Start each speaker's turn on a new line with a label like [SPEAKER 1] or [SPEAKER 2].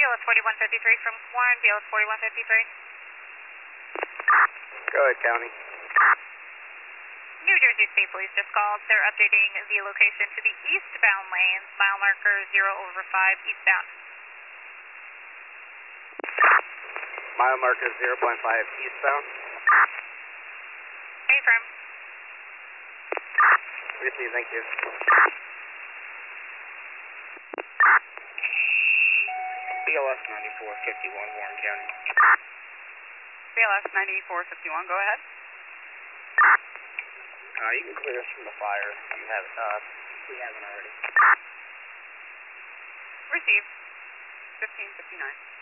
[SPEAKER 1] BLS 4153 from Warren, BLS 4153.
[SPEAKER 2] Go ahead, County.
[SPEAKER 1] New Jersey State Police just called. They're updating the location to the eastbound lanes, mile marker 0/5 eastbound.
[SPEAKER 2] Mile marker 0.5 eastbound.
[SPEAKER 1] Affirm.
[SPEAKER 2] Receive, thank you. BLS 9451, Warren County.
[SPEAKER 1] BLS 9451, go ahead.
[SPEAKER 2] You can clear us from the fire. We haven't already.
[SPEAKER 1] Receive. 1559.